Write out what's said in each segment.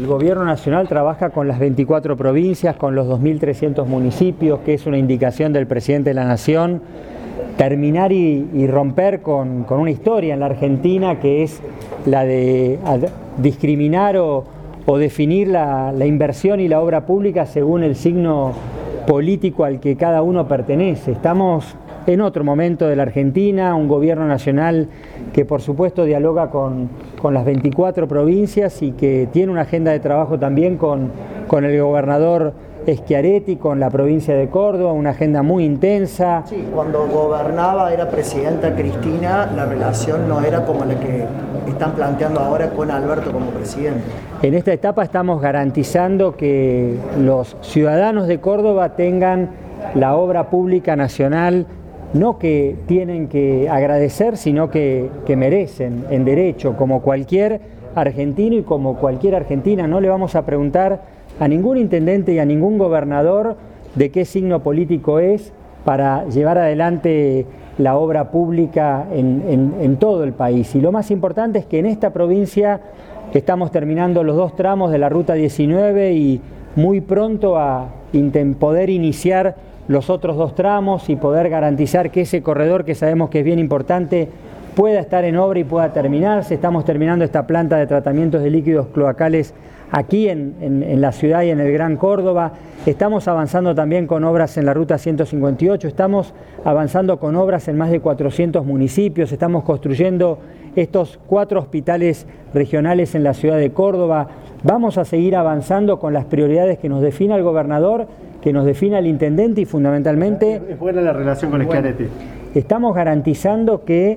el Gobierno Nacional trabaja con las 24 provincias, con los 2.300 municipios, que es una indicación del Presidente de la Nación, terminar y romper con una historia en la Argentina que es la de discriminar o definir la inversión y la obra pública según el signo político al que cada uno pertenece. Estamos en otro momento de la Argentina, un gobierno nacional que por supuesto dialoga con las 24 provincias y que tiene una agenda de trabajo también con el gobernador Schiaretti, con la provincia de Córdoba, una agenda muy intensa. Sí, cuando gobernaba, era presidenta Cristina, la relación no era como la que están planteando ahora con Alberto como presidente. En esta etapa estamos garantizando que los ciudadanos de Córdoba tengan la obra pública nacional, no que tienen que agradecer, sino que merecen en derecho, como cualquier argentino y como cualquier argentina. No le vamos a preguntar a ningún intendente y a ningún gobernador de qué signo político es para llevar adelante la obra pública en todo el país. Y lo más importante es que en esta provincia estamos terminando los 2 tramos de la Ruta 19 y muy pronto a poder iniciar los otros 2 tramos y poder garantizar que ese corredor, que sabemos que es bien importante, pueda estar en obra y pueda terminarse. Estamos terminando esta planta de tratamientos de líquidos cloacales aquí en la ciudad y en el Gran Córdoba. Estamos avanzando también con obras en la Ruta 158, estamos avanzando con obras en más de 400 municipios, estamos construyendo estos 4 hospitales regionales en la ciudad de Córdoba. Vamos a seguir avanzando con las prioridades que nos defina el gobernador, que nos defina el intendente y fundamentalmente... Es buena la relación con Schiaretti. Estamos garantizando que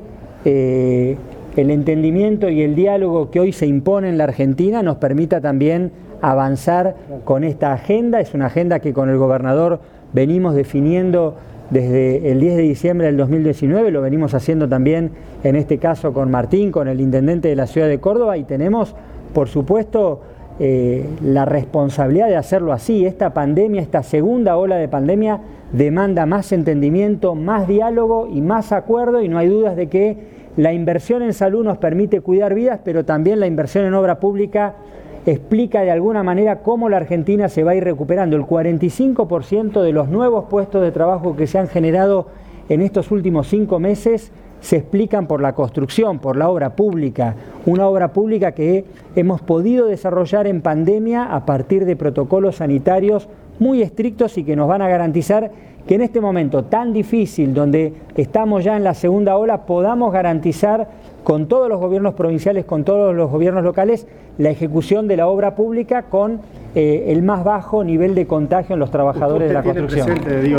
el entendimiento y el diálogo que hoy se impone en la Argentina nos permita también avanzar con esta agenda. Es una agenda que con el gobernador venimos definiendo desde el 10 de diciembre del 2019, lo venimos haciendo también en este caso con Martín, con el intendente de la ciudad de Córdoba, y tenemos, por supuesto, la responsabilidad de hacerlo así. Esta pandemia, esta segunda ola de pandemia, demanda más entendimiento, más diálogo y más acuerdo, y no hay dudas de que la inversión en salud nos permite cuidar vidas, pero también la inversión en obra pública explica de alguna manera cómo la Argentina se va a ir recuperando. El 45% de los nuevos puestos de trabajo que se han generado en estos últimos 5 meses se explican por la construcción, por la obra pública, una obra pública que hemos podido desarrollar en pandemia a partir de protocolos sanitarios muy estrictos y que nos van a garantizar que en este momento tan difícil, donde estamos ya en la segunda ola, podamos garantizar con todos los gobiernos provinciales, con todos los gobiernos locales, la ejecución de la obra pública con el más bajo nivel de contagio en los trabajadores de la construcción.